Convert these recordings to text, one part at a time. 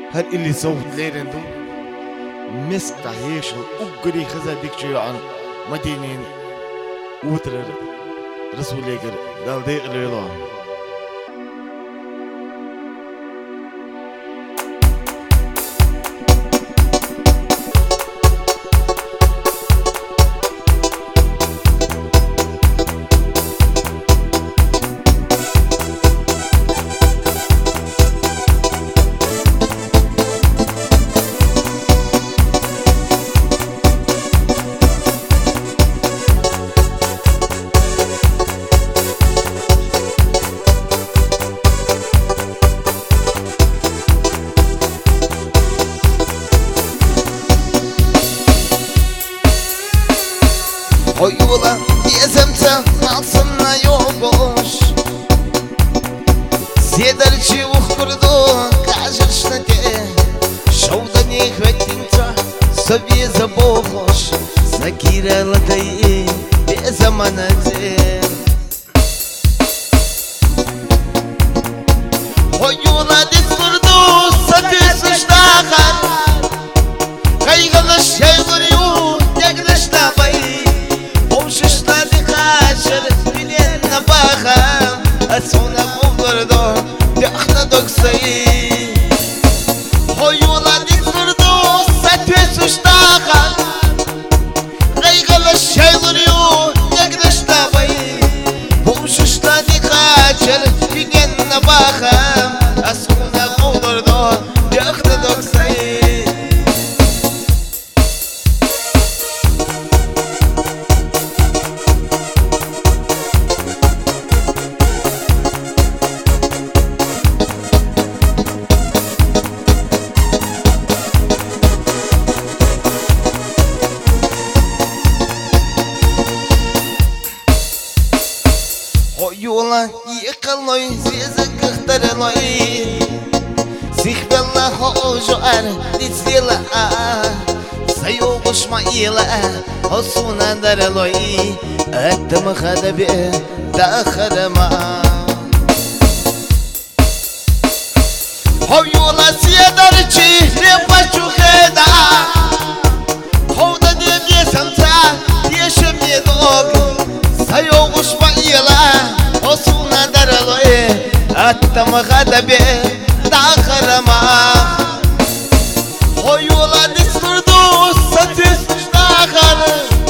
هل اللي صوت ليرندو مسك تعيش الأجري خزا ديكشيو عن مدينين وتر رسول ليكر دال ديق الوضع Oyula yezemce altına yokuş Седарчи ухкурду кажеш на те Шоу да не хватинца собі забохош Закирала та й без аманате Oyula diskurdu satış dahan Kaygılış yayılıyor Негреш на бои Помшиш на дихачер Билен на баха Асуна хубдурду Бяхна доксаи Хойула дикурду Сатвесуш дахан Гайгалаш шайлурю Негреш на бои Помшиш на дихачер Билен на баха Асуна хубдурду Бяхна доксаи Oyula yıkılıyor sizi kıhtırılıyor Sihbella hojoar dizila Sayoguşma ila Osuna darılıyor Attım khadabi dakharma Oyula siyadarçi ne paçu kheda Kovda diye samsa Yeşim yedog Sayoguşma ila Osuna darılıyor Attım khadabi dakharma Oyula diskurdu satış dakhar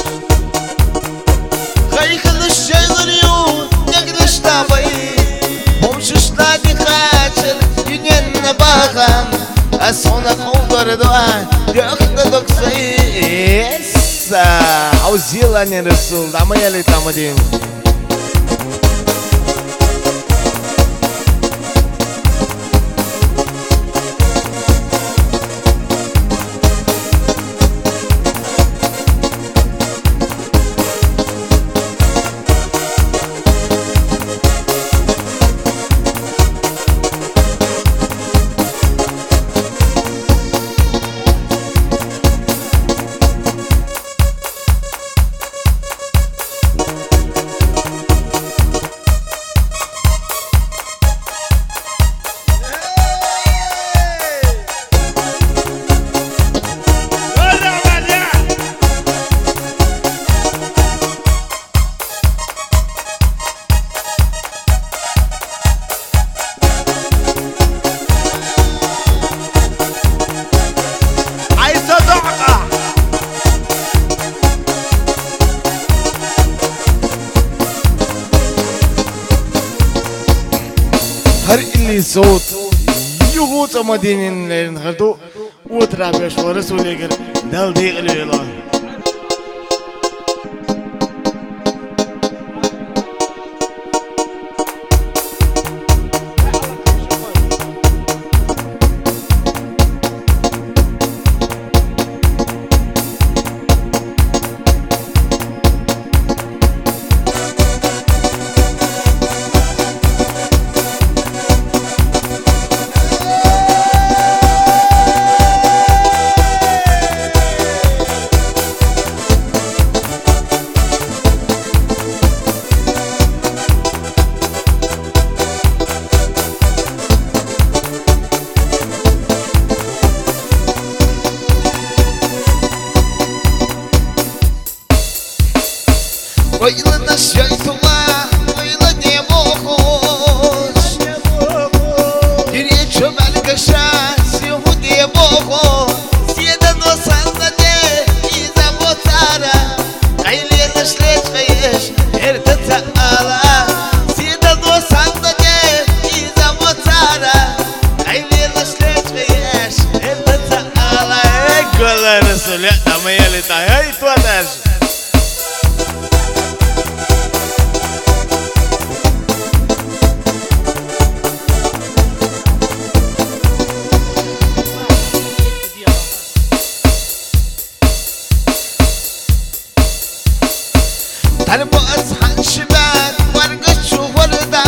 Kaykılış yayılıyor Negriş tabayı Pomşuşla dikhaçır Dünyanına bakam Asona kovdurdu Gökte doksayı Auzila ne Resul Damaya li tamadin هر اللي صوت يغوط مدينين لين خردو وترابيش ورسول يقر دال ديق الولا Oyla da şöytuma, oyla ne boğuş Yürüye çömel kaşa, sihu diye boğuş Siyeden o sanda ne, iza botara Kayliye naşlet kayış, erde ta'ala Siyeden o sanda ne, iza botara Kayliye naşlet kayış, erde ta'ala Gola Resulü ama yalita hay tuatar. Talbo ashan şibak, vargaçu horda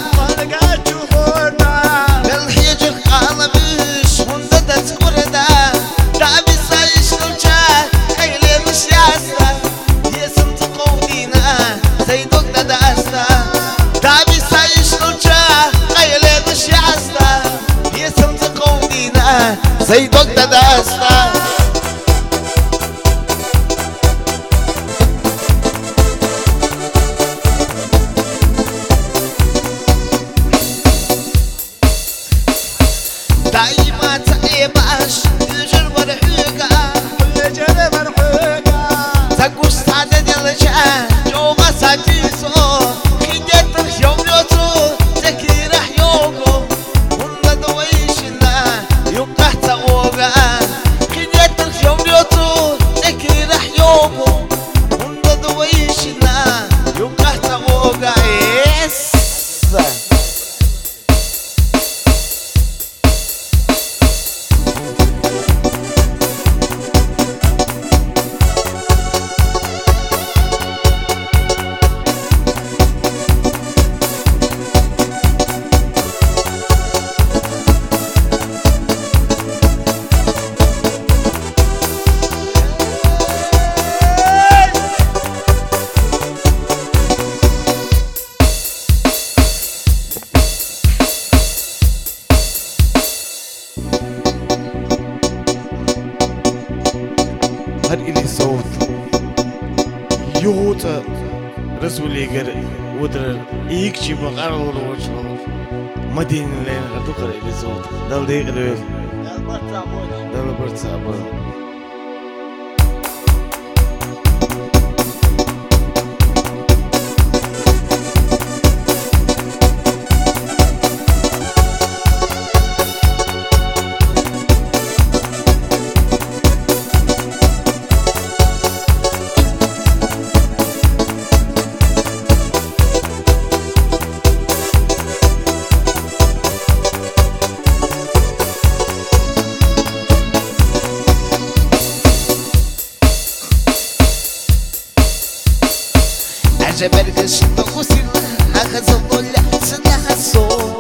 Belhiyecik ağlamış, hunda da skurda Dabi sayışlıca, eylemiş yasta Yesim tıkovdina, zaydok da dasta Dabi sayışlıca, eylemiş yasta Yesim tıkovdina, zaydok da dasta دايما تعيباش الجر مرحوقة تقوش سعادة دلجان جوغا ساكيسو خيدتك يوميوتو تكي رح يوغو هنا دويشنا يوقع تاوغا خيدتك يوميوتو تكي رح يوغو هنا دويشنا يوقع تاوغا إيس هر إلي صوت يهوت رسولي غير ودر يكشي بقرر وروش مدينة لين غدوكر إلي صوت دل ديق دويل دل برد صعبان عجب القشم وسيرنا أخذ الضلع سنها الصوت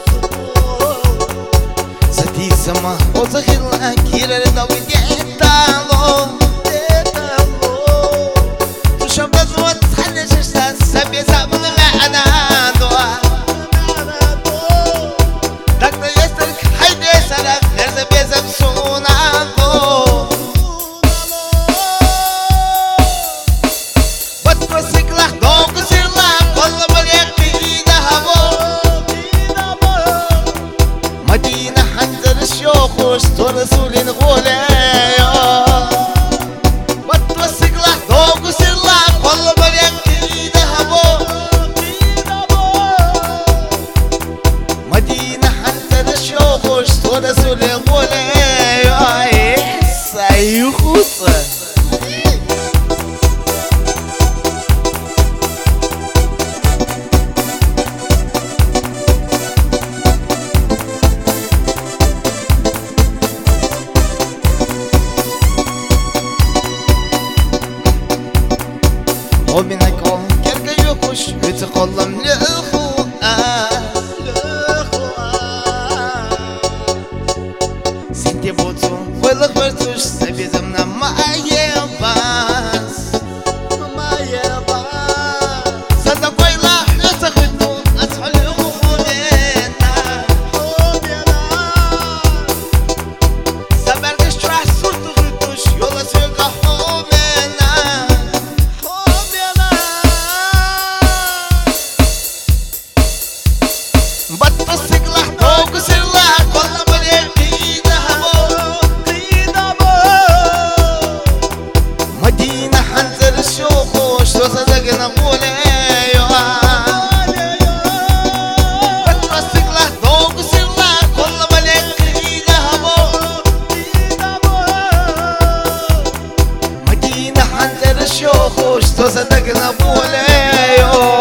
ستي سما وزخيرنا كيرا لدوي ديتالو تشوف الزوات تحنى ششتا سبي سابن معنا دوا دكتور يسترك حيدي سلام نرزب يزب سونا دو مدينة حنزل الشيوخ وشتو رسولين غولايا وتوسق له دوق وسير له كل مريم كيدا هبو مدينة حنزل الشيوخ وشتو رسولين غولايا سيخوصة ومنك كركا يخش بتقلم سنتي بوتو ولا خبرتوش سبي زمنا ما يباس صدق ويلا لا تاخدو اصحى لخوفنا سبرقش تروح صورتو خدوش يلا سيقا حومنا بتصق له توقسر له كل مليان قيدابو مدينة حنزل الشوخوش وصدقنا قولي بتصق له توقسر له كل مليان قيدابو مدينة حنزل الشوخوش وصدقنا قولي